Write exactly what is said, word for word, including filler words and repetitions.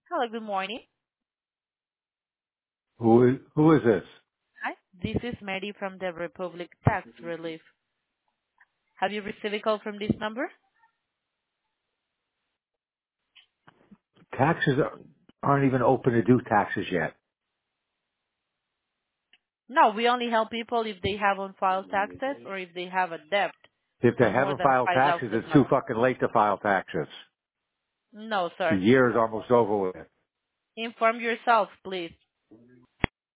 Hello, good morning. Who is, who is this? Hi, this is Mary from the Republic Tax Relief. Have you received a call from this number? Taxes are- aren't even open to do taxes yet. No, we only help people if they have on-file taxes or if they have a debt If they for more haven't than filed taxes, it's too five thousand dollars. fucking late to file taxes. No, The sir. year is almost over with. Inform yourself, please.